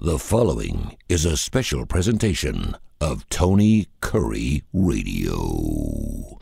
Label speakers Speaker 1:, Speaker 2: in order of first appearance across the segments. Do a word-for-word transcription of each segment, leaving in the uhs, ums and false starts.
Speaker 1: The following is a special presentation of Tony Curry Radio.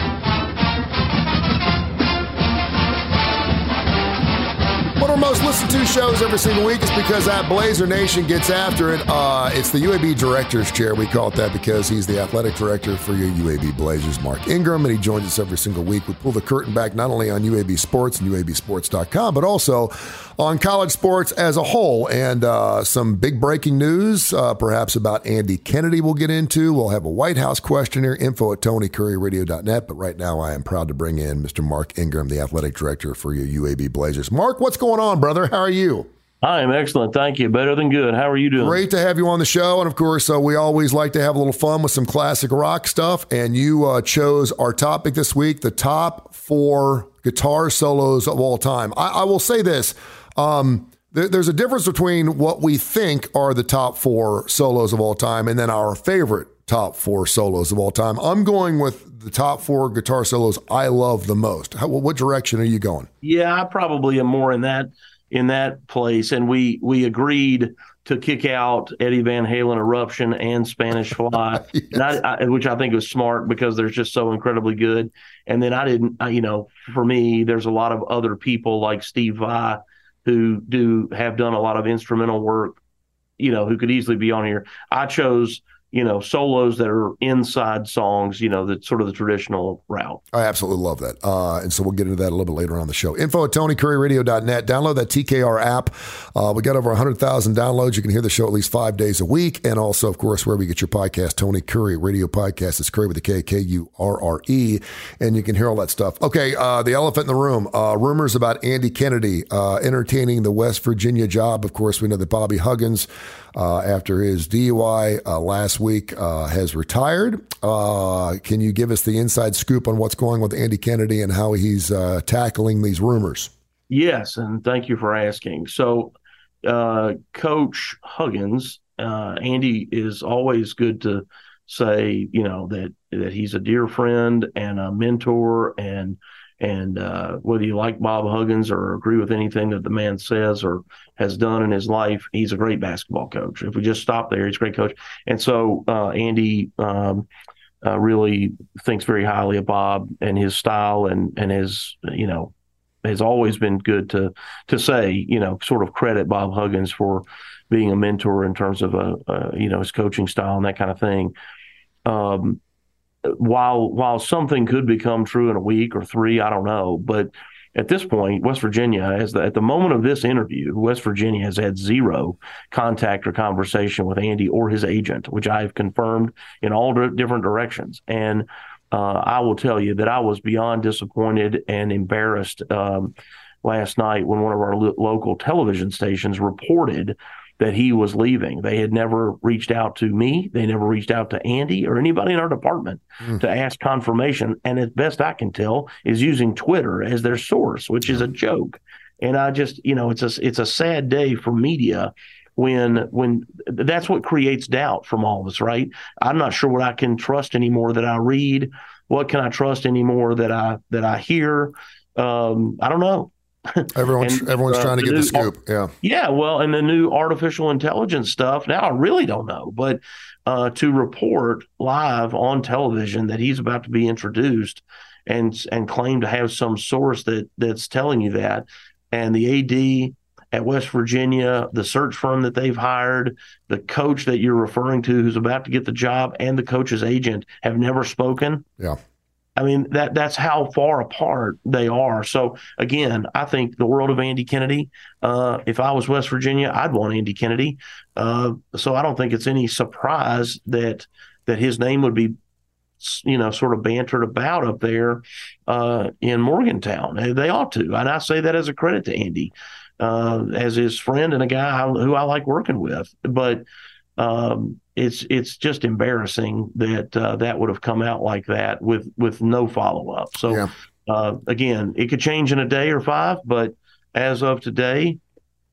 Speaker 2: One of our most listened to shows every single week is because that Blazer Nation gets after it. Uh, it's the U A B Director's Chair. We call it that because he's the athletic director for your U A B Blazers, Mark Ingram, and he joins us every single week. We pull the curtain back not only on U A B Sports and U A B sports dot com, but also on college sports as a whole. And uh, some big breaking news, uh, perhaps about Andy Kennedy we'll get into. We'll have a White House questionnaire, info at tony curry radio dot net. But right now I am proud to bring in Mister Mark Ingram, the athletic director for your U A B Blazers. Mark, what's going on, brother? How are you?
Speaker 3: I am excellent. Thank you. Better than good. How are you doing?
Speaker 2: Great to have you on the show. And of course, uh, we always like to have a little fun with some classic rock stuff. And you uh, chose our topic this week, the top four guitar solos of all time. I, I will say this. Um, there, there's a difference between what we think are the top four solos of all time and then our favorite top four solos of all time. I'm going with the top four guitar solos I love the most. How, what direction are you going?
Speaker 3: Yeah, I probably am more in that in that place. And we we agreed to kick out Eddie Van Halen Eruption and Spanish Fly, yes. and I, I, which I think was smart because they're just so incredibly good. And then I didn't, I, you know, for me, there's a lot of other people like Steve Vai who do have done a lot of instrumental work, you know, who could easily be on here. I chose, you know, solos that are inside songs, you know, that's sort of the traditional route.
Speaker 2: I absolutely love that. Uh, and so we'll get into that a little bit later on the show. Info at tony curry radio dot net. Download that T K R app. Uh, we got over one hundred thousand downloads. You can hear the show at least five days a week. And also, of course, wherever you get your podcast, Tony Curry Radio Podcast. It's Curry with a K, K U R R E. And you can hear all that stuff. Okay, uh, the elephant in the room. Uh, rumors about Andy Kennedy uh, entertaining the West Virginia job. Of course, we know that Bobby Huggins, uh, after his D U I uh, last week, uh, has retired. Uh, can you give us the inside scoop on what's going on with Andy Kennedy and how he's uh, tackling these rumors?
Speaker 3: Yes, and thank you for asking. So, uh, Coach Huggins, uh, Andy is always good to say, you know, that that he's a dear friend and a mentor, and and uh, whether you like Bob Huggins or agree with anything that the man says or has done in his life, he's a great basketball coach. If we just stop there, he's a great coach. And so uh, Andy um, uh, really thinks very highly of Bob and his style, and and his, you know, has always been good to to say, you know, sort of credit Bob Huggins for being a mentor in terms of a, a you know, his coaching style and that kind of thing. Um, while while something could become true in a week or three, I don't know, but at this point, West Virginia, as the, at the moment of this interview, West Virginia has had zero contact or conversation with Andy or his agent, which I've confirmed in all different directions. And uh, I will tell you that I was beyond disappointed and embarrassed um, last night when one of our lo- local television stations reported that he was leaving. They had never reached out to me. They never reached out to Andy or anybody in our department mm. to ask confirmation. And as best I can tell, is using Twitter as their source, which is a joke. And I just, you know, it's a it's a sad day for media when when that's what creates doubt from all of us, right? I'm not sure what I can trust anymore that I read. What can I trust anymore that I that I hear? Um, I don't know.
Speaker 2: Everyone's
Speaker 3: and,
Speaker 2: everyone's
Speaker 3: uh,
Speaker 2: trying to
Speaker 3: the
Speaker 2: get
Speaker 3: new,
Speaker 2: the scoop. Yeah.
Speaker 3: Yeah. Well, and the new artificial intelligence stuff. Now I really don't know, but uh, to report live on television that he's about to be introduced and and claim to have some source that that's telling you that, and the A D at West Virginia, the search firm that they've hired, the coach that you're referring to who's about to get the job, and the coach's agent have never spoken.
Speaker 2: Yeah.
Speaker 3: I mean, that that's how far apart they are. So, again, I think the world of Andy Kennedy, uh, if I was West Virginia, I'd want Andy Kennedy. Uh, so I don't think it's any surprise that that his name would be, you know, sort of bantered about up there uh, in Morgantown. They ought to. And I say that as a credit to Andy, uh, as his friend and a guy who I like working with. But um, it's it's just embarrassing that uh, that would have come out like that with with no follow up. So yeah. uh, again, it could change in a day or five, but as of today,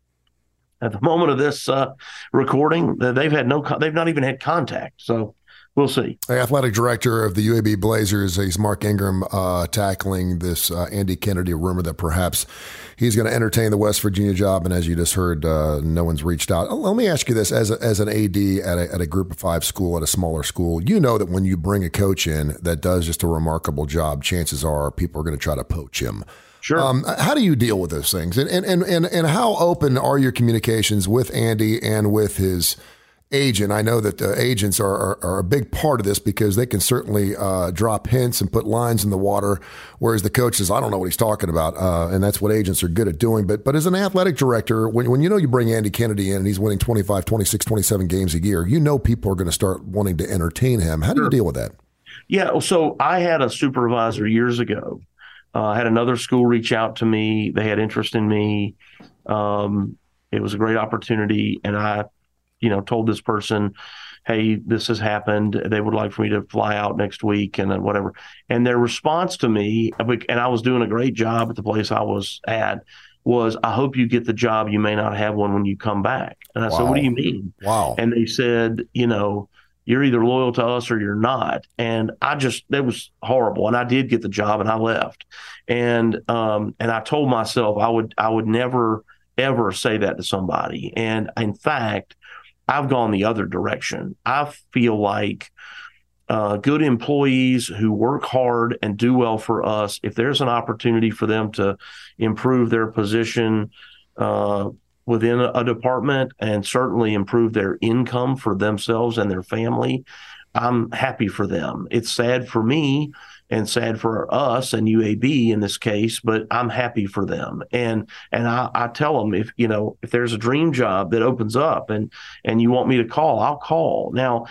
Speaker 3: at the moment of this uh, recording, they've had no they've not even had contact. So we'll see.
Speaker 2: The athletic director of the U A B Blazers, he's Mark Ingram, uh, tackling this uh, Andy Kennedy rumor that perhaps he's going to entertain the West Virginia job. And as you just heard, uh, no one's reached out. Let me ask you this: as a, as an A D at a, at a Group of Five school, at a smaller school, you know that when you bring a coach in that does just a remarkable job, chances are people are going to try to poach him.
Speaker 3: Sure.
Speaker 2: Um, how do you deal with those things? And, and, and, and, and how open are your communications with Andy and with his agent? I know that the agents are, are, are a big part of this because they can certainly uh, drop hints and put lines in the water, whereas the coach says, I don't know what he's talking about. Uh, and that's what agents are good at doing. But but as an athletic director, when, when you know you bring Andy Kennedy in and he's winning twenty-five, twenty-six, twenty-seven games a year, you know people are going to start wanting to entertain him. How do you deal with that?
Speaker 3: Yeah, so I had a supervisor years ago. Uh, I had another school reach out to me. They had interest in me. Um, it was a great opportunity. And I you know, told this person, hey, this has happened. They would like for me to fly out next week and whatever. And their response to me, and I was doing a great job at the place I was at, was, I hope you get the job. You may not have one when you come back. And I wow. said, what do you mean?
Speaker 2: Wow.
Speaker 3: And they said, you know, you're either loyal to us or you're not. And I just, that was horrible. And I did get the job and I left. And, um, and I told myself I would, I would never, ever say that to somebody. And in fact, I've gone the other direction. I feel like uh, good employees who work hard and do well for us, if there's an opportunity for them to improve their position uh, within a, a department and certainly improve their income for themselves and their family, I'm happy for them. It's sad for me and sad for us and U A B in this case, but I'm happy for them. And and I, I tell them, if you know, if there's a dream job that opens up and and you want me to call, I'll call. Now,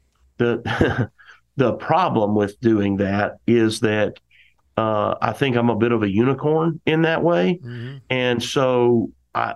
Speaker 3: the the problem with doing that is that uh, I think I'm a bit of a unicorn in that way, mm-hmm. and so I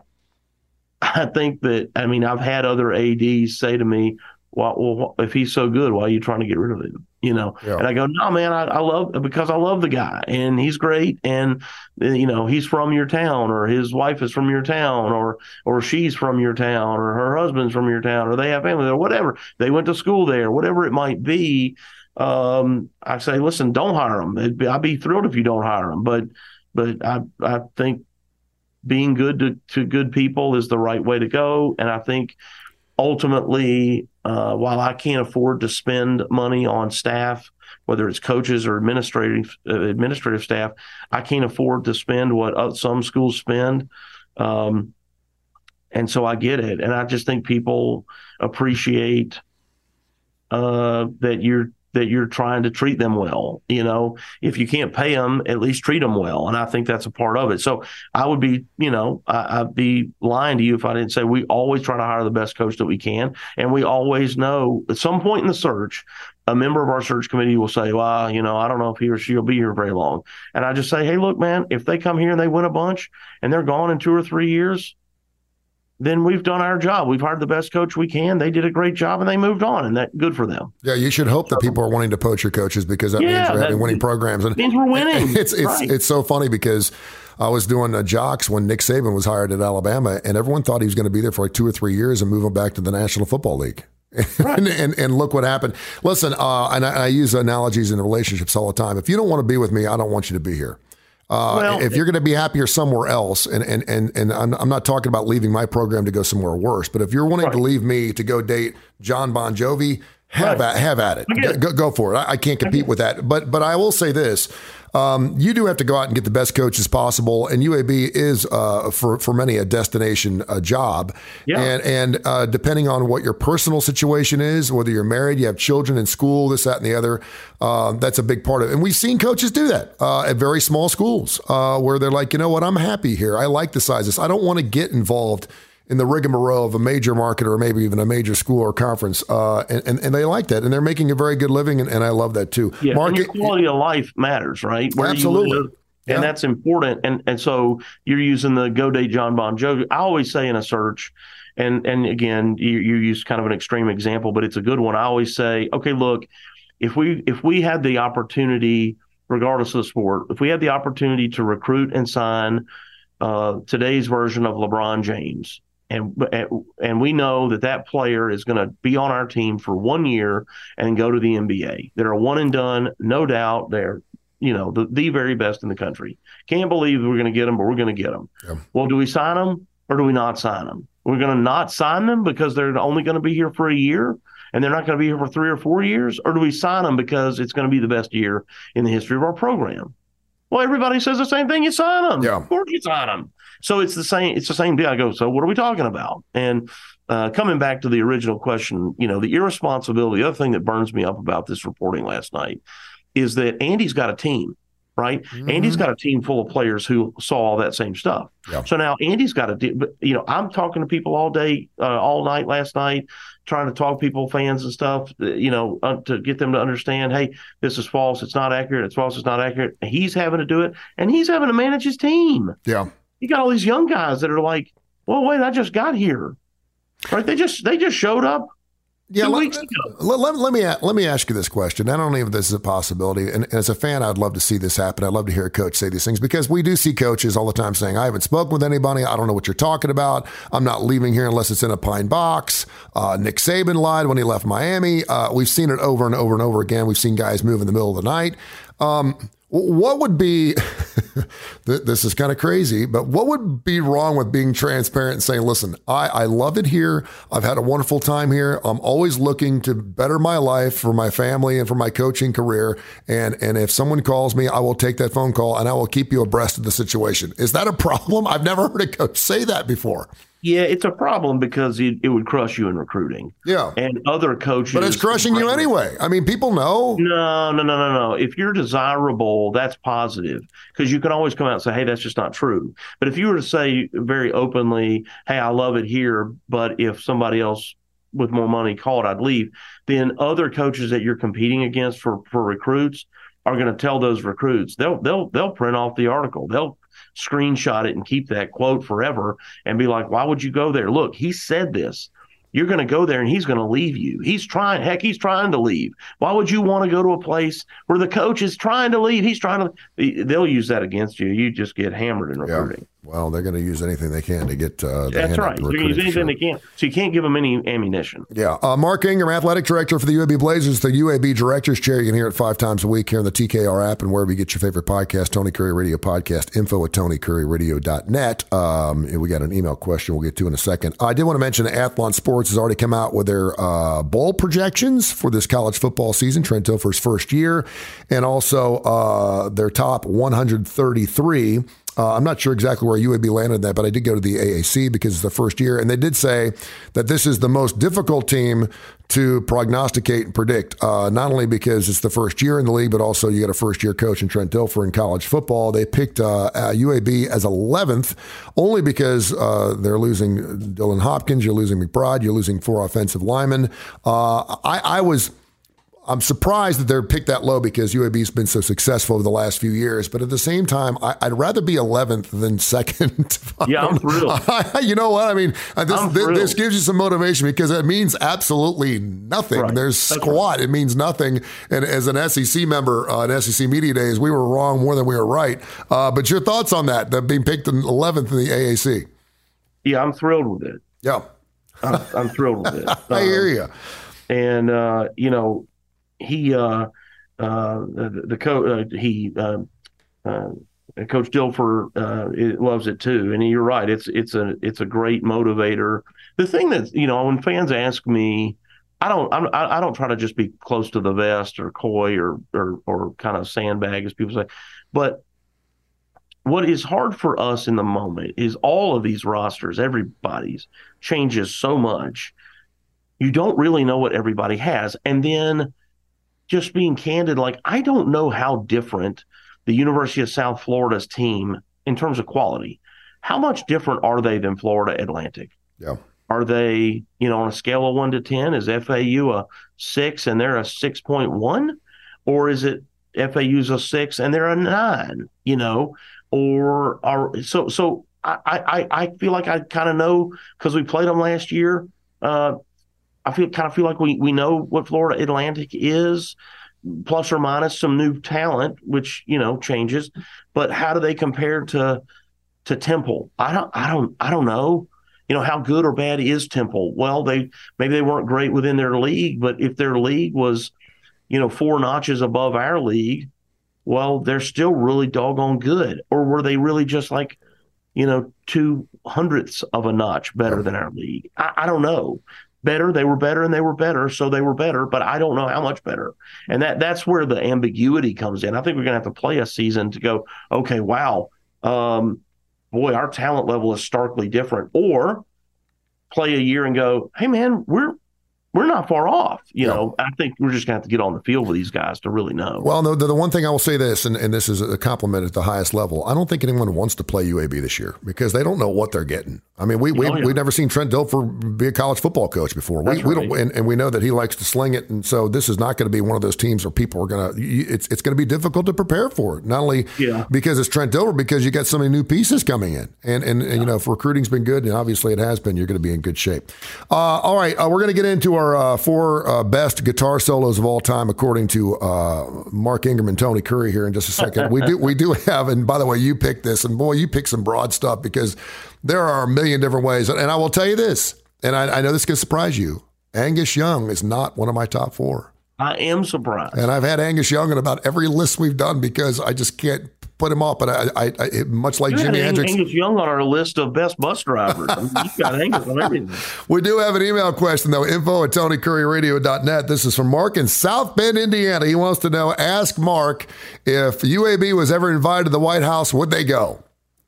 Speaker 3: I think that I mean I've had other A Ds say to me, well, well, if he's so good, why are you trying to get rid of him? You know, yeah. And I go, no, man, I, I love because I love the guy and he's great. And, you know, he's from your town or his wife is from your town or or she's from your town or her husband's from your town or they have family there, whatever. They went to school there, whatever it might be. Um, I say, listen, don't hire him. Be, I'd be thrilled if you don't hire him. But but I, I think being good to, to good people is the right way to go. And I think ultimately, uh, while I can't afford to spend money on staff, whether it's coaches or administrative uh, administrative staff, I can't afford to spend what uh, some schools spend. Um, and so I get it. And I just think people appreciate uh, that you're that you're trying to treat them well. You know, if you can't pay them, at least treat them well. And I think that's a part of it. So I would be, you know, I, I'd be lying to you if I didn't say we always try to hire the best coach that we can. And we always know at some point in the search, a member of our search committee will say, well, you know, I don't know if he or she will be here very long. And I just say, hey, look, man, if they come here and they win a bunch and they're gone in two or three years, then we've done our job. We've hired the best coach we can. They did a great job and they moved on, and that's good for them.
Speaker 2: Yeah, you should hope that people are wanting to poach your coaches because that
Speaker 3: yeah,
Speaker 2: means you're
Speaker 3: that
Speaker 2: having winning programs. And
Speaker 3: it means we're winning.
Speaker 2: It's it's
Speaker 3: right.
Speaker 2: it's so funny because I was doing uh, jocks when Nick Saban was hired at Alabama, and everyone thought he was going to be there for like two or three years and move him back to the National Football League. Right. and, and and look what happened. Listen, uh, and I, I use analogies in relationships all the time. If you don't want to be with me, I don't want you to be here. Uh, well, if you're going to be happier somewhere else, and and and, and I'm, I'm not talking about leaving my program to go somewhere worse, but if you're wanting right. to leave me to go date John Bon Jovi, have right. at have at it. it. Go, go for it. I, I can't compete I with that. But but I will say this. Um, you do have to go out and get the best coaches possible, and U A B is uh, for for many a destination a job. Yeah. And and uh, depending on what your personal situation is, whether you're married, you have children in school, this, that, and the other, uh, that's a big part of it. And we've seen coaches do that uh, at very small schools uh, where they're like, you know what, I'm happy here. I like the sizes. I don't want to get involved in the rigmarole of a major market or maybe even a major school or conference. Uh, and, and, and they like that. And they're making a very good living. And, and I love that too.
Speaker 3: Yeah,
Speaker 2: Market,
Speaker 3: and your quality of life matters, right? Where
Speaker 2: absolutely.
Speaker 3: You live, and yeah. that's important. And and so you're using the go date John Bon Jovi. I always say in a search, and, and again, you, you use kind of an extreme example, but it's a good one. I always say, okay, look, if we if we had the opportunity, regardless of the sport, if we had the opportunity to recruit and sign uh, today's version of LeBron James, And and we know that that player is going to be on our team for one year and go to the N B A. They're a one and done, no doubt. They're, you know, the, the very best in the country. Can't believe we're going to get them, but we're going to get them. Yeah. Well, do we sign them or do we not sign them? We're going to not sign them because they're only going to be here for a year and they're not going to be here for three or four years? Or do we sign them because it's going to be the best year in the history of our program? Well, everybody says the same thing. You sign them.
Speaker 2: Yeah.
Speaker 3: Of course you sign them. So it's the same. It's the same deal. I go, so what are we talking about? And uh, coming back to the original question, you know, the irresponsibility, the other thing that burns me up about this reporting last night is that Andy's got a team, right? Mm-hmm. Andy's got a team full of players who saw all that same stuff. Yeah. So now Andy's got a, but you know, I'm talking to people all day, uh, all night last night, trying to talk to people, fans and stuff, you know, uh, to get them to understand, hey, this is false. It's not accurate. It's false. It's not accurate. He's having to do it, and he's having to manage his team.
Speaker 2: Yeah.
Speaker 3: You got all these young guys that are like, well, wait, I just got here. Right? They just they just showed up.
Speaker 2: Yeah, let, let, let, let me let me ask you this question. I don't know if this is a possibility. And as a fan, I'd love to see this happen. I'd love to hear a coach say these things because we do see coaches all the time saying, I haven't spoken with anybody. I don't know what you're talking about. I'm not leaving here unless it's in a pine box. Uh, Nick Saban lied when he left Miami. Uh, we've seen it over and over and over again. We've seen guys move in the middle of the night. Um, what would be, this is kind of crazy, but what would be wrong with being transparent and saying, listen, I, I love it here. I've had a wonderful time here. I'm always looking to better my life for my family and for my coaching career. And, and if someone calls me, I will take that phone call and I will keep you abreast of the situation. Is that a problem? I've never heard a coach say that before.
Speaker 3: Yeah, it's a problem because it, it would crush you in recruiting.
Speaker 2: Yeah.
Speaker 3: And other coaches.
Speaker 2: But it's crushing you anyway. I mean, people know.
Speaker 3: No, no, no, no, no. If you're desirable, that's positive because you can always come out and say, hey, that's just not true. But if you were to say very openly, hey, I love it here, but if somebody else with more money called, I'd leave, then other coaches that you're competing against for, for recruits are going to tell those recruits. They'll they'll they'll print off the article. They'll screenshot it and keep that quote forever and be like, why would you go there? Look, he said this. You're going to go there and he's going to leave you. He's trying, heck, he's trying to leave. Why would you want to go to a place where the coach is trying to leave? He's trying to, they'll use that against you. You just get hammered in recruiting.
Speaker 2: Yeah. Well, they're going to use anything they can to get uh, the
Speaker 3: That's right. They're going to use anything sure. they can. So you can't give them any ammunition.
Speaker 2: Yeah. Uh, Mark Ingram, athletic director for the U A B Blazers, the U A B Directors Chair. You can hear it five times a week here on the T K R app and wherever you get your favorite podcast, Tony Curry Radio Podcast, info at tony curry radio dot net. Um, we got an email question we'll get to in a second. I did want to mention that Athlon Sports has already come out with their uh, bowl projections for this college football season, Trent Dilfer's first year, and also uh, their top one hundred thirty-three. Uh, I'm not sure exactly where U A B landed that, but I did go to the A A C because it's the first year. And they did say that this is the most difficult team to prognosticate and predict, uh, not only because it's the first year in the league, but also you got a first-year coach in Trent Dilfer in college football. They picked uh, uh, U A B as eleventh only because uh, they're losing Dylan Hopkins, you're losing McBride, you're losing four offensive linemen. Uh, I, I was... I'm surprised that they're picked that low because U A B's been so successful over the last few years. But at the same time, I, I'd rather be eleventh than second.
Speaker 3: Yeah, I'm thrilled.
Speaker 2: You know what? I mean, this, this, this gives you some motivation because it means absolutely nothing.
Speaker 3: Right.
Speaker 2: There's squat. Right. It means nothing. And as an S E C member, uh, at S E C Media Days, we were wrong more than we were right. Uh, but your thoughts on that, that being picked in eleventh in the A A C?
Speaker 3: Yeah, I'm thrilled with it.
Speaker 2: Yeah.
Speaker 3: I'm, I'm thrilled with it.
Speaker 2: I um, hear you.
Speaker 3: And, uh, you know, He, uh, uh, the, the coach, uh, he, uh, uh, Coach Dilfer, uh, it loves it too. And you're right. It's, it's a, it's a great motivator. The thing that, you know, when fans ask me, I don't, I'm, I don't try to just be close to the vest or coy or, or, or kind of sandbag, as people say. But what is hard for us in the moment is all of these rosters, everybody's changes so much. You don't really know what everybody has. And then, just being candid, like I don't know how different the University of South Florida's team in terms of quality, how much different are they than Florida Atlantic?
Speaker 2: Yeah.
Speaker 3: Are they, you know, on a scale of one to ten, is F A U a six and they're a six point one? Or is it F A U's a six and they're a nine, you know? Or are so so I I, I feel like I kind of know because we played them last year. Uh I feel kind of feel like we, we know what Florida Atlantic is, plus or minus some new talent, which, you know, changes. But how do they compare to to Temple? I don't I don't I don't know. you know, how good or bad is Temple? Well, they maybe they weren't great within their league, but if their league was, you know, four notches above our league, well, they're still really doggone good. Or were they really just like, you know, two hundredths of a notch better than our league? I, I don't know. Better, they were better, and they were better, so they were better, but I don't know how much better. And that that's where the ambiguity comes in. I think we're going to have to play a season to go, okay, wow, um, boy, our talent level is starkly different. Or play a year and go, hey, man, we're we're not far off. You
Speaker 2: yeah.
Speaker 3: know, I think we're just going to have to get on the field with these guys to really know.
Speaker 2: Well, the, the one thing I will say this, and, and this is a compliment at the highest level, I don't think anyone wants to play U A B this year because they don't know what they're getting. I mean, we, we, oh, yeah. we've never seen Trent Dilfer be a college football coach before. We,
Speaker 3: right.
Speaker 2: we don't, and, and we know that he likes to sling it. And so this is not going to be one of those teams where people are going to, it's it's going to be difficult to prepare for it. Not only
Speaker 3: yeah.
Speaker 2: because it's Trent Dilfer, because you got so many new pieces coming in. And, and, and yeah. you know, if recruiting's been good, and obviously it has been, you're going to be in good shape. Uh, all right, uh, we're going to get into our uh, four uh, best guitar solos of all time, according to uh, Mark Ingram and Tony Curry here in just a second. we do we do have, and by the way, you picked this, and boy, you picked some broad stuff because there are a million different ways. And I will tell you this, and I, I know this can surprise you. Angus Young is not one of my top four.
Speaker 3: I am surprised.
Speaker 2: And I've had Angus Young in about every list we've done because I just can't put him off. But I, I, I much like
Speaker 3: you
Speaker 2: Jimi
Speaker 3: had
Speaker 2: Hendrix.
Speaker 3: Angus Young on our list of best bus drivers. I mean, you've got Angus on everything.
Speaker 2: We do have an email question, though, info at tony curry radio dot net. This is from Mark in South Bend, Indiana. He wants to know, ask Mark, if U A B was ever invited to the White House, would they go?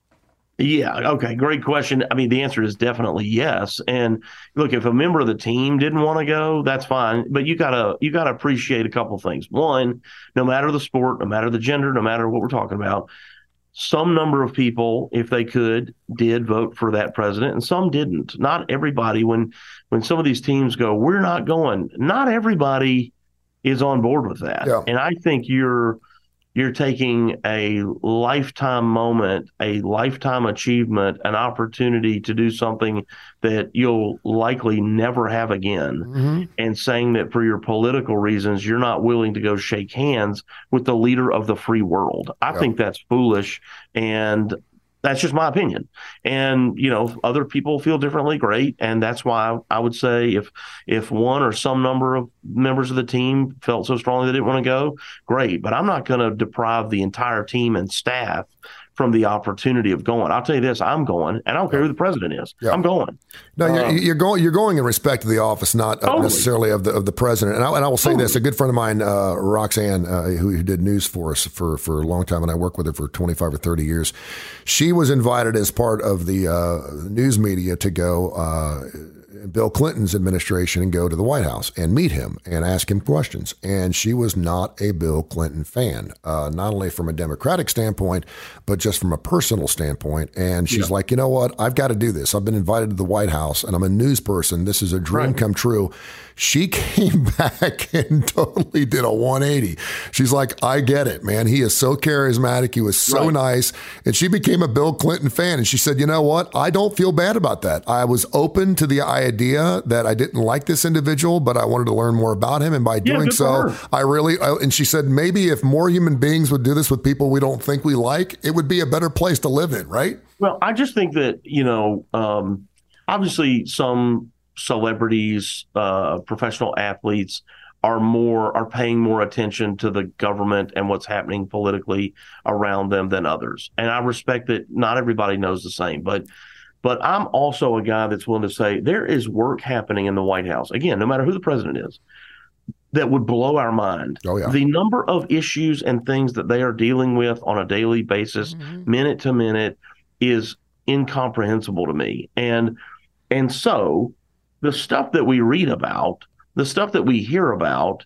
Speaker 3: Yeah. Okay. Great question. I mean, the answer is definitely yes. And look, if a member of the team didn't want to go, that's fine. But you gotta you gotta appreciate a couple things. One, no matter the sport, no matter the gender, no matter what we're talking about, some number of people, if they could, did vote for that president, and some didn't. Not everybody. When when some of these teams go, we're not going. Not everybody is on board with that.
Speaker 2: Yeah.
Speaker 3: And I think you're. You're taking a lifetime moment, a lifetime achievement, an opportunity to do something that you'll likely never have again,
Speaker 2: mm-hmm.
Speaker 3: and saying that for your political reasons, you're not willing to go shake hands with the leader of the free world. I
Speaker 2: yeah.
Speaker 3: think that's foolish, and that's just my opinion. And, you know, other people feel differently, great. And that's why I would say if if one or some number of members of the team felt so strongly they didn't want to go, great. But I'm not going to deprive the entire team and staff from the opportunity of going. I'll tell you this, I'm going, and I don't care who the president is. Yeah. I'm going.
Speaker 2: No, you're,
Speaker 3: um,
Speaker 2: you're going. You're going in respect to the office, not
Speaker 3: totally.
Speaker 2: necessarily of the of the president. And I, and I will say totally. this: a good friend of mine, uh, Roxanne, uh, who, who did news for us for, for a long time, and I worked with her for twenty-five or thirty years. She was invited as part of the uh, news media to go. Uh, Bill Clinton's administration and go to the White House and meet him and ask him questions. And she was not a Bill Clinton fan, uh, not only from a Democratic standpoint, but just from a personal standpoint. And she's yeah. like, you know what? I've got to do this. I've been invited to the White House and I'm a news person. This is a dream right. come true. She came back and totally did a one eighty. She's like, I get it, man. He is so charismatic. He was so right. nice. And she became a Bill Clinton fan. And she said, you know what? I don't feel bad about that. I was open to the idea that I didn't like this individual, but I wanted to learn more about him. And by
Speaker 3: yeah,
Speaker 2: doing so, I really, I, and she said, maybe if more human beings would do this with people we don't think we like, it would be a better place to live in, right?
Speaker 3: Well, I just think that, you know, um, obviously some celebrities, uh, professional athletes are more are paying more attention to the government and what's happening politically around them than others. And I respect that not everybody knows the same, but but I'm also a guy that's willing to say there is work happening in the White House. Again, no matter who the president is, that would blow our mind.
Speaker 2: Oh, yeah.
Speaker 3: The number of issues and things that they are dealing with on a daily basis, mm-hmm. minute to minute, is incomprehensible to me. And and so the stuff that we read about, the stuff that we hear about,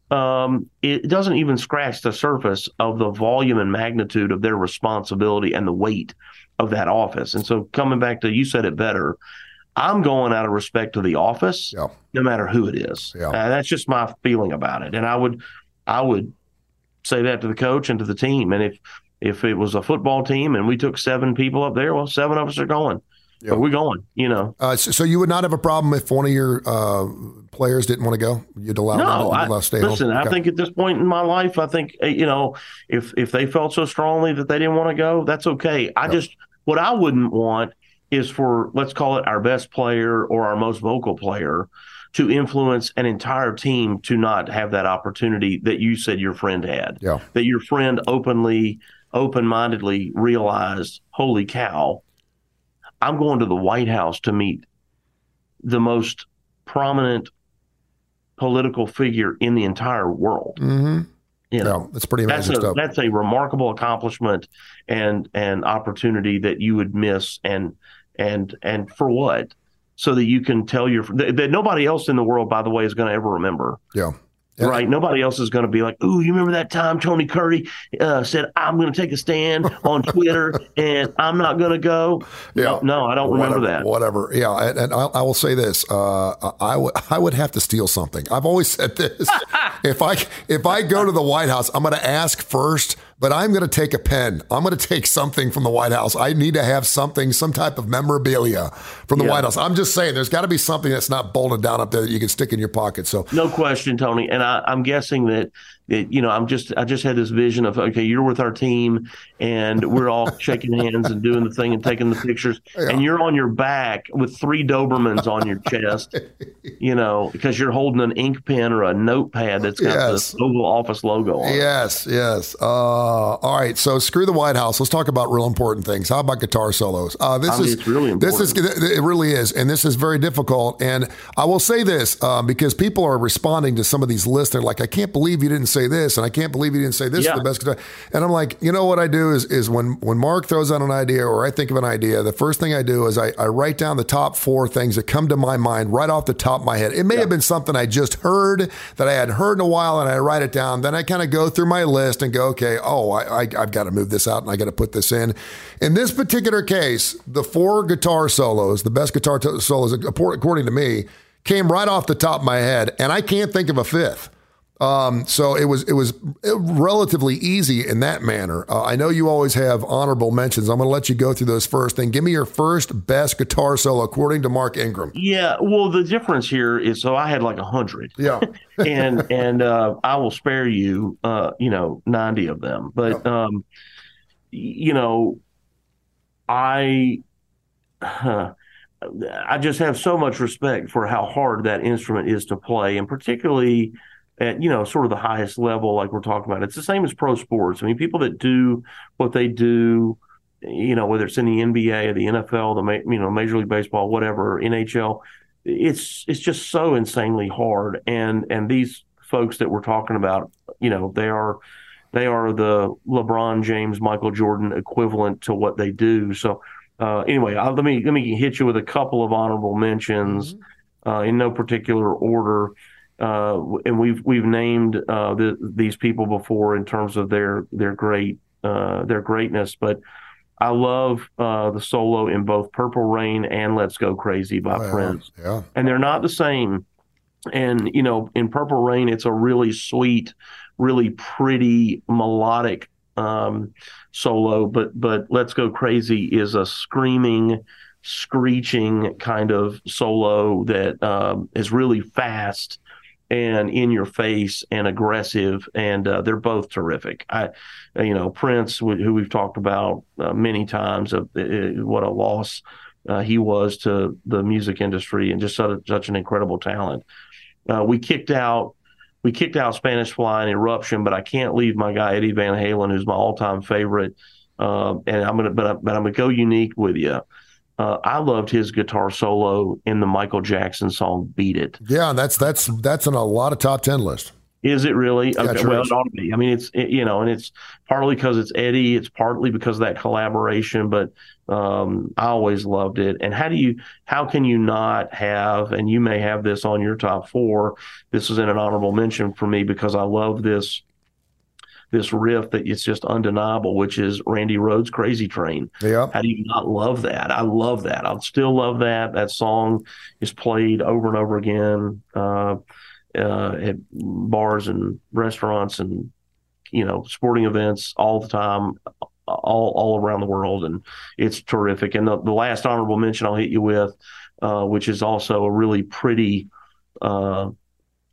Speaker 3: um, it doesn't even scratch the surface of the volume and magnitude of their responsibility and the weight of that office. And so coming back to, you said it better, I'm going out of respect to the office,
Speaker 2: yeah.
Speaker 3: no matter who it is.
Speaker 2: Yeah.
Speaker 3: Uh, that's just my feeling about it. And I would, I would say that to the coach and to the team. And if, if it was a football team and we took seven people up there, well, seven of us are going. Yeah. But we're going, you know.
Speaker 2: Uh, so, so you would not have a problem if one of your uh, players didn't want to go? You'd allow
Speaker 3: no,
Speaker 2: them to
Speaker 3: I,
Speaker 2: stay
Speaker 3: listen,
Speaker 2: home?
Speaker 3: I
Speaker 2: okay.
Speaker 3: think at this point in my life, I think, you know, if if they felt so strongly that they didn't want to go, that's okay. I yeah. just, what I wouldn't want is for, let's call it our best player or our most vocal player, to influence an entire team to not have that opportunity that you said your friend had.
Speaker 2: Yeah.
Speaker 3: That your friend openly, open-mindedly realized, holy cow, I'm going to the White House to meet the most prominent political figure in the entire world.
Speaker 2: Mm-hmm.
Speaker 3: You know,
Speaker 2: yeah, that's pretty amazing
Speaker 3: that's a,
Speaker 2: stuff.
Speaker 3: That's a remarkable accomplishment and and opportunity that you would miss. And and and for what? So that you can tell your that, that nobody else in the world, by the way, is going to ever remember.
Speaker 2: Yeah.
Speaker 3: Right. Nobody else is going to be like, ooh, you remember that time Tony Curry uh, said, I'm going to take a stand on Twitter and I'm not going to go.
Speaker 2: Yeah.
Speaker 3: No, no, I don't remember
Speaker 2: whatever,
Speaker 3: that.
Speaker 2: Whatever. Yeah. And, and I, I will say this. Uh, I, w- I would have to steal something. I've always said this. if I if I go to the White House, I'm going to ask first, but I'm going to take a pen. I'm going to take something from the White House. I need to have something, some type of memorabilia from the
Speaker 3: Yeah.
Speaker 2: White House. I'm just saying there's got to be something that's not bolted down up there that you can stick in your pocket. So
Speaker 3: no question, Tony. And I, I'm guessing that, that, you know, I'm just, I just had this vision of, okay, you're with our team and we're all shaking hands and doing the thing and taking the pictures. Yeah. And you're on your back with three Dobermans on your chest, you know, because you're holding an ink pen or a notepad that's got yes. the Oval Office logo on it.
Speaker 2: Yes, yes. Uh, all right. So screw the White House. Let's talk about real important things. How about guitar solos? Uh, this
Speaker 3: I mean,
Speaker 2: is
Speaker 3: it's really important.
Speaker 2: This is it really is, and this is very difficult. And I will say this uh, because people are responding to some of these lists. They're like, I can't believe you didn't say this, and I can't believe you didn't say this yeah. is the best guitar. And I'm like, you know what I do is is when when Mark throws out an idea or I think of an idea, the first thing I do is I, I write down the top four things that come to my mind right off the top of my head. It may yeah. have been something I just heard that I hadn't heard in a while, and I write it down. Then I kind of go through my list and go, okay, oh, I, I, I've got to move this out and I got to put this in. In this particular case, the four guitar solos, the best guitar t- solos, according to me, came right off the top of my head, and I can't think of a fifth. Um, so it was it was relatively easy in that manner. Uh, I know you always have honorable mentions. I'm going to let you go through those first. Then give me your first best guitar solo according to Mark Ingram.
Speaker 3: Yeah, well, the difference here is so I had like a hundred.
Speaker 2: Yeah,
Speaker 3: and and uh, I will spare you, uh, you know, ninety of them. But yeah. um, you know, I. Uh, I just have so much respect for how hard that instrument is to play, and particularly at, you know, sort of the highest level, like we're talking about. It's the same as pro sports. I mean, people that do what they do, you know, whether it's in the N B A or the N F L, the, you know, Major League Baseball, whatever, N H L, it's it's just so insanely hard. And and these folks that we're talking about, you know, they are they are the LeBron James, Michael Jordan equivalent to what they do. So. Uh, anyway, I'll, let me let me hit you with a couple of honorable mentions mm-hmm. uh, in no particular order, uh, and we've we've named uh, the, these people before in terms of their their great uh, their greatness. But I love uh, the solo in both Purple Rain and Let's Go Crazy by
Speaker 2: oh, yeah.
Speaker 3: Prince,
Speaker 2: yeah.
Speaker 3: and they're not the same. And you know, in Purple Rain, it's a really sweet, really pretty melodic um solo, but but Let's Go Crazy is a screaming, screeching kind of solo that um, is really fast and in your face and aggressive, and uh, they're both terrific. I, you know, Prince, who we've talked about uh, many times, of uh, what a loss uh, he was to the music industry, and just such, a, such an incredible talent. Uh, we kicked out. We kicked out Spanish Fly and Eruption, but I can't leave my guy Eddie Van Halen, who's my all-time favorite. Uh, and I'm gonna, but, I, but I'm gonna go unique with you. Uh, I loved his guitar solo in the Michael Jackson song "Beat It."
Speaker 2: Yeah, that's that's that's in a lot of top ten lists.
Speaker 3: Is it really?
Speaker 2: Yeah,
Speaker 3: okay,
Speaker 2: sure
Speaker 3: well,
Speaker 2: is.
Speaker 3: it ought to be. I mean, it's it, you know, and it's partly because it's Eddie. It's partly because of that collaboration. But um, I always loved it. And how do you? How can you not have? And you may have this on your top four. This is in an honorable mention for me because I love this. This riff that it's just undeniable, which is Randy Rhoads' "Crazy Train."
Speaker 2: Yeah.
Speaker 3: How do you not love that? I love that. I'll still love that. That song is played over and over again. Uh, Uh, at bars and restaurants and, you know, sporting events all the time, all all around the world, and it's terrific. And the, the last honorable mention I'll hit you with, uh, which is also a really pretty uh,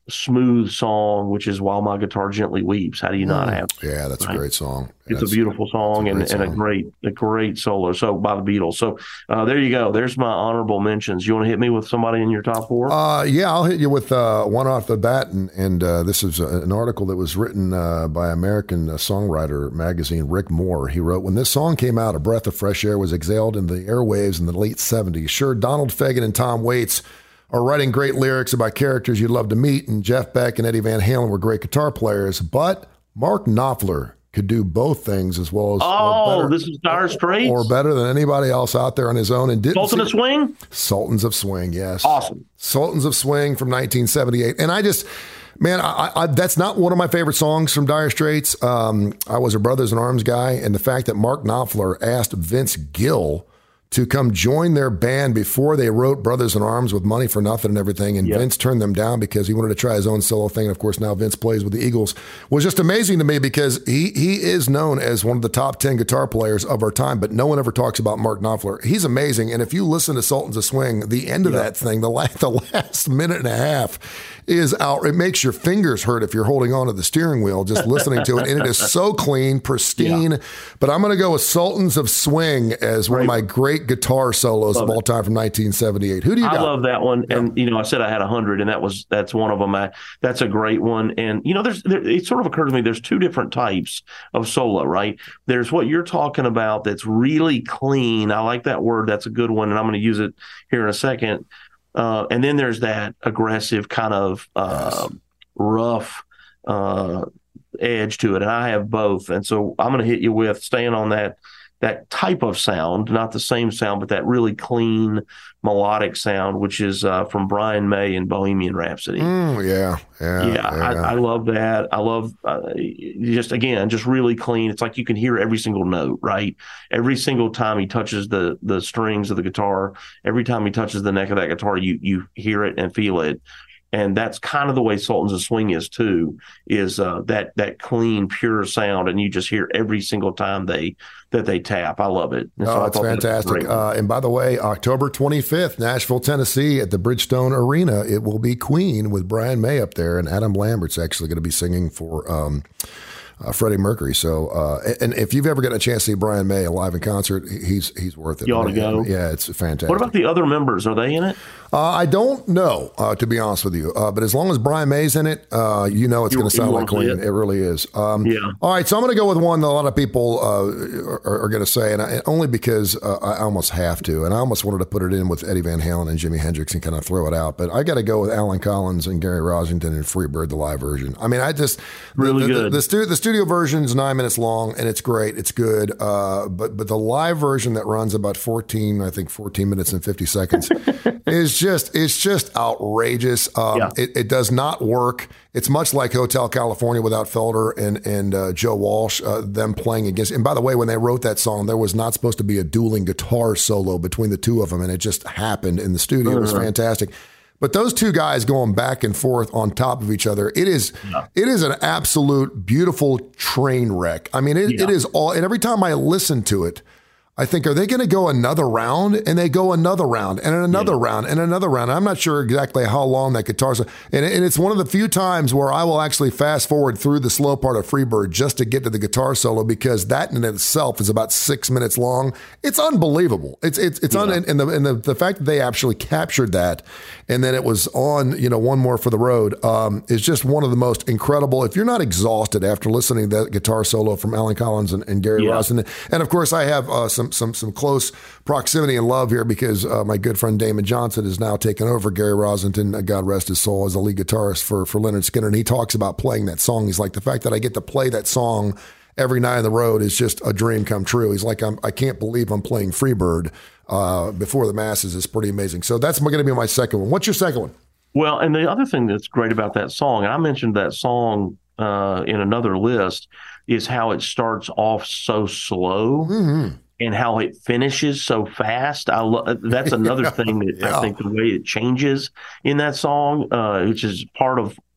Speaker 3: smooth song, which is While My Guitar Gently Weeps. How do you not have?
Speaker 2: Yeah, that's right? a great song.
Speaker 3: It's
Speaker 2: that's,
Speaker 3: a beautiful song a and,
Speaker 2: song.
Speaker 3: and a great a great solo. So by the Beatles. So uh, there you go. There's my honorable mentions. You want to hit me with somebody in your top four?
Speaker 2: Uh, yeah, I'll hit you with uh, one off the bat. And, and uh, this is a, an article that was written uh, by American uh, songwriter magazine Rick Moore. He wrote, when this song came out, a breath of fresh air was exhaled in the airwaves in the late seventies. Sure, Donald Fagen and Tom Waits are writing great lyrics about characters you'd love to meet, and Jeff Beck and Eddie Van Halen were great guitar players, but Mark Knopfler could do both things as well as
Speaker 3: oh, better, this is Dire Straits,
Speaker 2: or better than anybody else out there on his own. And didn't
Speaker 3: Sultan of Swing,
Speaker 2: Sultans of Swing, yes,
Speaker 3: awesome,
Speaker 2: Sultans of Swing from nineteen seventy-eight. And I just, man, I, I, that's not one of my favorite songs from Dire Straits. Um, I was a Brothers in Arms guy, and the fact that Mark Knopfler asked Vince Gill to come join their band before they wrote Brothers in Arms with Money for Nothing and everything. And yep. Vince turned them down because he wanted to try his own solo thing. And of course, now Vince plays with the Eagles. Was just amazing to me because he he is known as one of the top ten guitar players of our time, but no one ever talks about Mark Knopfler. He's amazing. And if you listen to Sultans of Swing, the end of yep. that thing, the last, the last minute and a half is out. It makes your fingers hurt if you're holding on to the steering wheel just listening to it. And it is so clean, pristine. Yeah. But I'm going to go with Sultans of Swing as one right. of my great guitar solos love of all time from nineteen seventy-eight. Who do you got?
Speaker 3: I love that one. Yeah. And, you know, I said I had a hundred and that was, that's one of them. I, that's a great one. And, you know, there's, there, it sort of occurred to me, there's two different types of solo, right? There's what you're talking about that's really clean. I like that word. That's a good one. And I'm going to use it here in a second. Uh, and then there's that aggressive kind of uh, yes. rough uh, edge to it. And I have both. And so I'm going to hit you with staying on that that type of sound, not the same sound, but that really clean melodic sound, which is uh, from Brian May in Bohemian Rhapsody.
Speaker 2: Mm, yeah, yeah,
Speaker 3: yeah.
Speaker 2: yeah.
Speaker 3: I, I love that. I love uh, just again, just really clean. It's like you can hear every single note, right? Every single time he touches the the strings of the guitar, every time he touches the neck of that guitar, you you hear it and feel it. And that's kind of the way Sultans of Swing is too, is uh, that that clean, pure sound, and you just hear every single time they that they tap. I love it. And
Speaker 2: oh,
Speaker 3: so
Speaker 2: it's fantastic. Uh, and by the way, October twenty-fifth, Nashville, Tennessee, at the Bridgestone Arena, it will be Queen with Brian May up there, and Adam Lambert's actually going to be singing for um, uh, Freddie Mercury. So, uh, and if you've ever gotten a chance to see Brian May live in concert, he's he's worth it.
Speaker 3: You ought to go.
Speaker 2: Yeah, it's fantastic.
Speaker 3: What about the other members? Are they in it?
Speaker 2: Uh, I don't know, uh, to be honest with you. Uh, but as long as Brian May's in it, uh, you know it's going to sound like Queen. It. it really is. Um,
Speaker 3: yeah.
Speaker 2: All right, so I'm going to go with one that a lot of people uh, are, are going to say, and I, only because uh, I almost have to, and I almost wanted to put it in with Eddie Van Halen and Jimi Hendrix and kind of throw it out, but I got to go with Alan Collins and Gary Rossington and Freebird, the live version. I mean, I just
Speaker 3: really
Speaker 2: the,
Speaker 3: good.
Speaker 2: The, the, stu- the studio version is nine minutes long, and it's great, it's good, uh, but but the live version that runs about fourteen, I think fourteen minutes and fifty seconds, is just it's just. Just outrageous. Um, yeah. it, it does not work. It's much like Hotel California without Felder and and uh, Joe Walsh, uh, them playing against. And by the way, when they wrote that song, there was not supposed to be a dueling guitar solo between the two of them, and it just happened in the studio. Uh-huh. It was fantastic. But those two guys going back and forth on top of each other, it is yeah. it is an absolute beautiful train wreck. I mean, it, yeah. it is all. And every time I listen to it, I think, are they going to go another round? And they go another round and another yeah. round and another round. I'm not sure exactly how long that guitar's. And, and it's one of the few times where I will actually fast forward through the slow part of Freebird just to get to the guitar solo, because that in itself is about six minutes long. It's unbelievable. It's it's it's yeah. un, and the and the, the fact that they actually captured that, and then it was on, you know, One More for the Road, um, is just one of the most incredible. If you're not exhausted after listening to that guitar solo from Alan Collins and, and Gary yeah. Rossington, and of course I have uh, some. Some some close proximity and love here because uh, my good friend Damon Johnson is now taken over Gary Rossington, uh, God rest his soul, as the lead guitarist for for Lynyrd Skynyrd, and he talks about playing that song. He's like, the fact that I get to play that song every night on the road is just a dream come true. He's like, I'm, I can't believe I'm playing Freebird uh, before the masses. Is pretty amazing. So that's going to be my second one. What's your second one?
Speaker 3: Well, and the other thing that's great about that song, and I mentioned that song uh, in another list, is how it starts off so slow. Mm-hmm. And how it finishes so fast. I lo- that's another thing that yeah. I think the way it changes in that song, uh, which is part of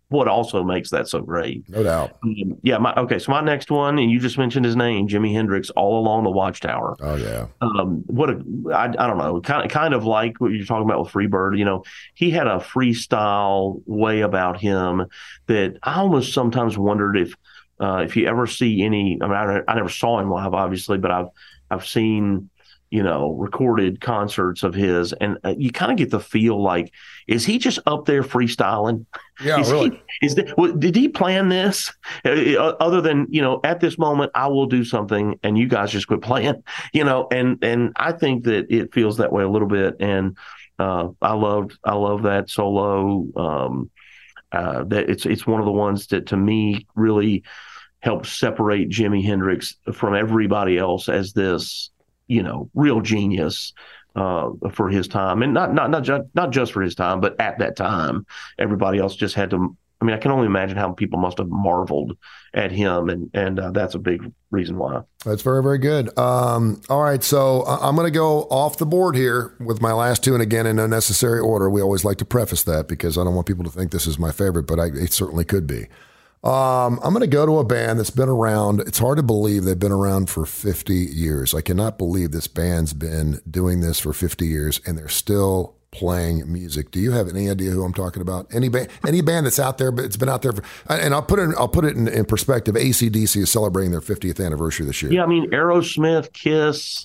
Speaker 3: what also makes that so great.
Speaker 2: No doubt.
Speaker 3: Um, yeah. My, okay. So my next one, and you just mentioned his name, Jimi Hendrix, All Along the Watchtower.
Speaker 2: Oh yeah.
Speaker 3: Um, what a, I, I don't know, kind of, kind of like what you're talking about with Freebird. You know, he had a freestyle way about him that I almost sometimes wondered if, uh, if you ever see any. I mean, I, I never saw him live, obviously, but I've, I've seen, you know, recorded concerts of his, and uh, you kind of get the feel like, is he just up there freestyling?
Speaker 2: Yeah,
Speaker 3: is
Speaker 2: really.
Speaker 3: He, is that, well, did he plan this? Uh, other than, you know, at this moment, I will do something, and you guys just quit playing, you know, and and I think that it feels that way a little bit, and uh, I loved I love that solo. Um, uh, that it's it's one of the ones that to me really helps separate Jimi Hendrix from everybody else as this, you know, real genius uh, for his time, and not not not just not just for his time, but at that time, everybody else just had to. I mean, I can only imagine how people must have marveled at him, and and uh, that's a big reason why.
Speaker 2: That's very, very good. Um, all right, so I'm going to go off the board here with my last two, and again, in no necessary order. We always like to preface that because I don't want people to think this is my favorite, but I, it certainly could be. Um, I'm going to go to a band that's been around. It's hard to believe they've been around for fifty years. I cannot believe this band's been doing this for fifty years, and they're still playing music. Do you have any idea who I'm talking about? Any band, any band that's out there, but it's been out there for, and I'll put it, in, I'll put it in, in perspective. A C D C is celebrating their fiftieth anniversary this year.
Speaker 3: Yeah, I mean, Aerosmith, Kiss,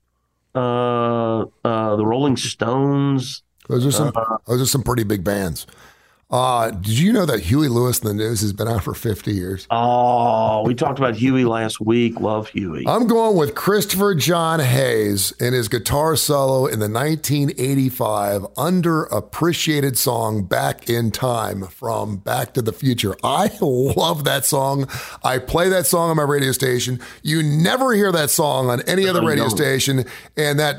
Speaker 3: uh, uh, the Rolling Stones.
Speaker 2: Those are some,
Speaker 3: uh,
Speaker 2: those are some pretty big bands. Uh, did you know that Huey Lewis and the News has been out for fifty years?
Speaker 3: Oh, we talked about Huey last week. Love Huey.
Speaker 2: I'm going with Christopher John Hayes and his guitar solo in the nineteen eighty-five underappreciated song Back in Time from Back to the Future. I love that song. I play that song on my radio station. You never hear that song on any other radio station. And that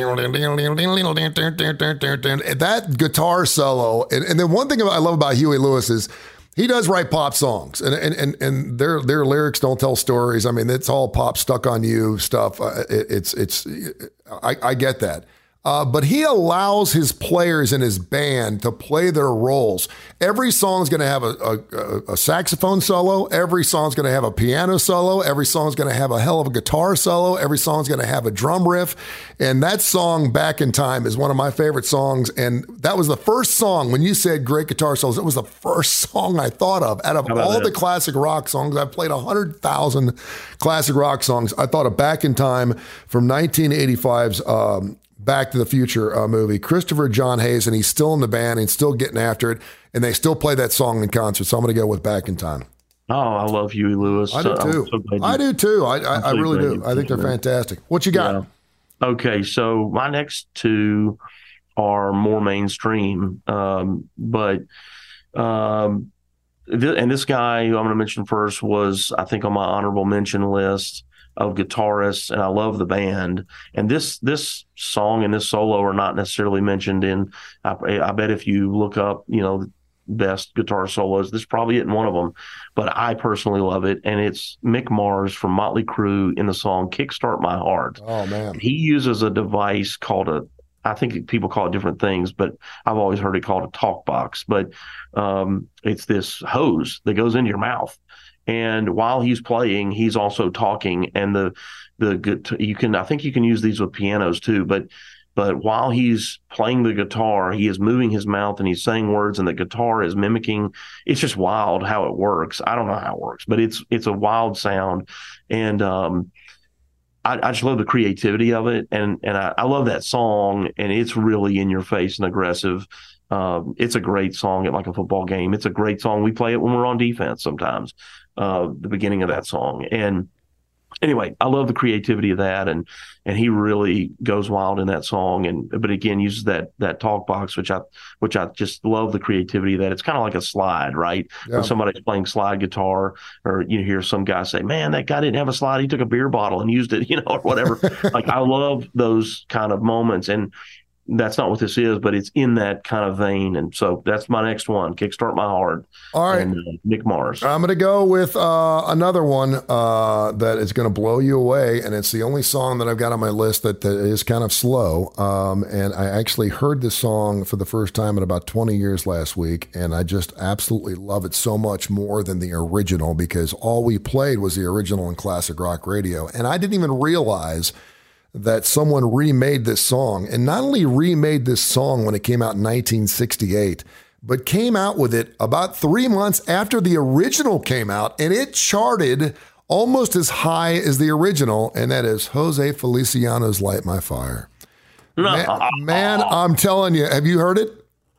Speaker 2: that guitar solo, and, and then one thing I love about Huey Lewis is he does write pop songs, and and and, and their their lyrics don't tell stories. I mean, it's all pop, stuck on you stuff. Uh, it, it's it's I, I get that. Uh, but he allows his players in his band to play their roles. Every song's going to have a, a, a saxophone solo. Every song's going to have a piano solo. Every song's going to have a hell of a guitar solo. Every song's going to have a drum riff. And that song, Back in Time, is one of my favorite songs. And that was the first song, when you said great guitar solos, it was the first song I thought of. Out of all that? The classic rock songs, I've played one hundred thousand classic rock songs. I thought of Back in Time from nineteen eighty-five's um, Back to the Future uh, movie. Christopher John Hayes, and he's still in the band and still getting after it, and they still play that song in concert. So I'm going to go with Back in Time.
Speaker 3: Oh, I love Huey Lewis.
Speaker 2: I do too. So I do too. I, I, I really do. I think they're fantastic. What you got?
Speaker 3: Yeah. Okay, so my next two are more mainstream, um, but um, th- and this guy who I'm going to mention first was, I think, on my honorable mention list of guitarists, and I love the band. And this this song and this solo are not necessarily mentioned in. I, I bet if you look up, you know, best guitar solos, this probably isn't one of them. But I personally love it, and it's Mick Mars from Motley Crue in the song "Kickstart My Heart."
Speaker 2: Oh man,
Speaker 3: he uses a device called a. I think people call it different things, but I've always heard it called a talk box. But um, it's this hose that goes into your mouth. And while he's playing, he's also talking, and the the you can I think you can use these with pianos too. But but while he's playing the guitar, he is moving his mouth and he's saying words, and the guitar is mimicking. It's just wild how it works. I don't know how it works, but it's it's a wild sound, and um, I, I just love the creativity of it, and and I, I love that song, and it's really in your face and aggressive. Um, it's a great song at like a football game. It's a great song. We play it when we're on defense sometimes. Uh, the beginning of that song. And anyway, I love the creativity of that, and and he really goes wild in that song. And but again, uses that that talk box, which I which I just love the creativity of that. It's kind of like a slide, right? Yeah. When somebody's playing slide guitar, or you hear some guy say, "Man, that guy didn't have a slide. He took a beer bottle and used it," you know, or whatever. Like I love those kind of moments. And that's not what this is, but it's in that kind of vein. And so that's my next one, Kickstart My Heart.
Speaker 2: All right.
Speaker 3: And, uh, Mick Mars.
Speaker 2: I'm going to go with uh, another one uh, that is going to blow you away. And it's the only song that I've got on my list that, that is kind of slow. Um, and I actually heard this song for the first time in about twenty years last week. And I just absolutely love it so much more than the original, because all we played was the original in classic rock radio. And I didn't even realize that someone remade this song, and not only remade this song when it came out in nineteen sixty-eight, but came out with it about three months after the original came out, and it charted almost as high as the original, and that is Jose Feliciano's Light My Fire. Man, man, I'm telling you, have you heard it?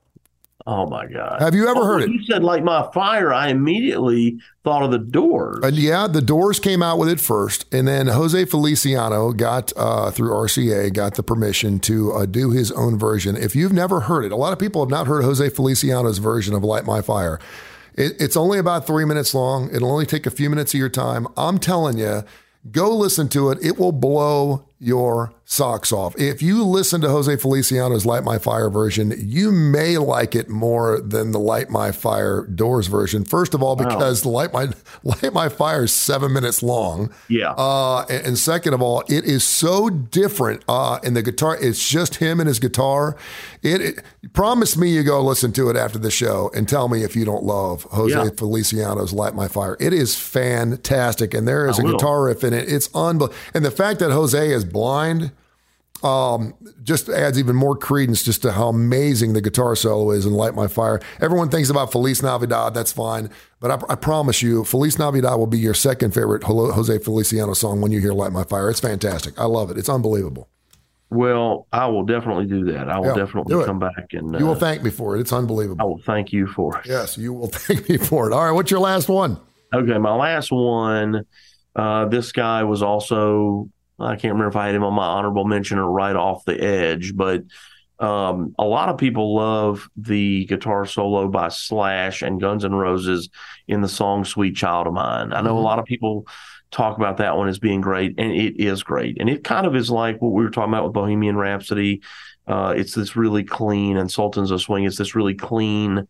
Speaker 3: Oh, my God.
Speaker 2: Have you ever
Speaker 3: oh,
Speaker 2: heard it?
Speaker 3: You said Light My Fire. I immediately thought of the Doors.
Speaker 2: And yeah, the Doors came out with it first. And then Jose Feliciano got, uh, through R C A, got the permission to uh, do his own version. If you've never heard it, a lot of people have not heard Jose Feliciano's version of Light My Fire. It, it's only about three minutes long. It'll only take a few minutes of your time. I'm telling you, go listen to it. It will blow your socks off. If you listen to Jose Feliciano's Light My Fire version, you may like it more than the Light My Fire Doors version. First of all, because wow. the Light My Light My Fire is seven minutes long.
Speaker 3: Yeah.
Speaker 2: Uh, and, and second of all, it is so different. Uh, in the guitar, it's just him and his guitar. It, it promise me you go listen to it after the show and tell me if you don't love Jose yeah. Feliciano's Light My Fire. It is fantastic, and there is
Speaker 3: I
Speaker 2: a
Speaker 3: will.
Speaker 2: guitar riff in it. It's unbelievable, and the fact that Jose is blind um, just adds even more credence just to how amazing the guitar solo is in Light My Fire. Everyone thinks about Feliz Navidad. That's fine. But I, I promise you, Feliz Navidad will be your second favorite Jose Feliciano song when you hear Light My Fire. It's fantastic. I love it. It's unbelievable.
Speaker 3: Well, I will definitely do that. I will
Speaker 2: yeah,
Speaker 3: definitely come back. and uh,
Speaker 2: You will thank me for it. It's unbelievable.
Speaker 3: I will thank you for it.
Speaker 2: Yes, you will thank me for it. All right, what's your last one?
Speaker 3: Okay, my last one, uh, this guy was also... I can't remember if I had him on my honorable mention or right off the edge, but um, a lot of people love the guitar solo by Slash and Guns N' Roses in the song Sweet Child of Mine. I know mm-hmm. a lot of people talk about that one as being great, and it is great. And it kind of is like what we were talking about with Bohemian Rhapsody. Uh, it's this really clean, and Sultans of Swing, it's this really clean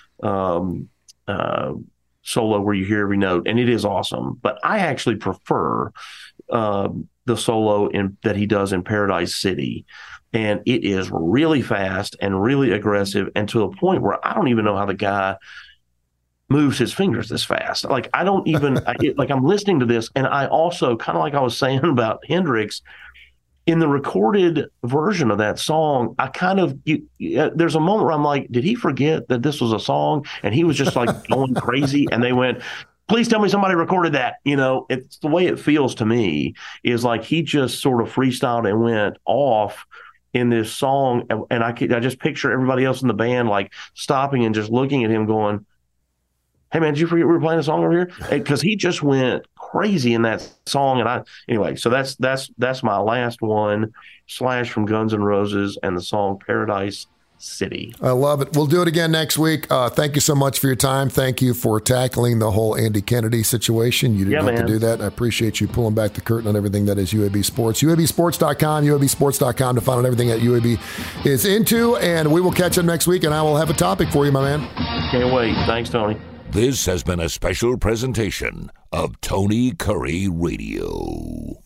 Speaker 3: um, uh, solo where you hear every note, and it is awesome. But I actually prefer um, the solo in that he does in Paradise City. And it is really fast and really aggressive, and to a point where I don't even know how the guy moves his fingers this fast. Like, I don't even, I, it, like I'm listening to this, and I also, kind of like I was saying about Hendrix, in the recorded version of that song, I kind of, you, uh, there's a moment where I'm like, did he forget that this was a song? And he was just like going crazy, and they went, please tell me somebody recorded that. You know, it's the way it feels to me is like he just sort of freestyled and went off in this song. And, and I could, I just picture everybody else in the band like stopping and just looking at him going, hey man, did you forget we were playing a song over here? Because he just went crazy in that song. And I, anyway, so that's, that's, that's my last one. Slash from Guns N' Roses and the song Paradise City.
Speaker 2: I love it. We'll do it again next week. Uh, thank you so much for your time. Thank you for tackling the whole Andy Kennedy situation. You didn't
Speaker 3: yeah,
Speaker 2: have
Speaker 3: man.
Speaker 2: to do that. I appreciate you pulling back the curtain on everything that is U A B Sports. U A B sports dot com, U A B sports dot com to find out everything that U A B is into. And we will catch up next week, and I will have a topic for you, my man.
Speaker 3: Can't wait. Thanks, Tony.
Speaker 1: This has been a special presentation of Tony Curry Radio.